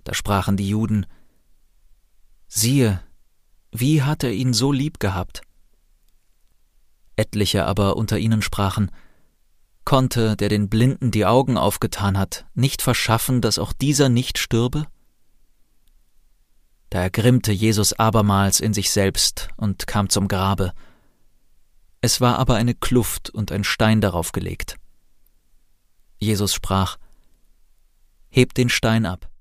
Da sprachen die Juden: Siehe, wie hat er ihn so lieb gehabt? Etliche aber unter ihnen sprachen: Konnte, der den Blinden die Augen aufgetan hat, nicht verschaffen, dass auch dieser nicht stürbe? Da ergrimmte Jesus abermals in sich selbst und kam zum Grabe. Es war aber eine Kluft und ein Stein darauf gelegt. Jesus sprach: Hebt den Stein ab.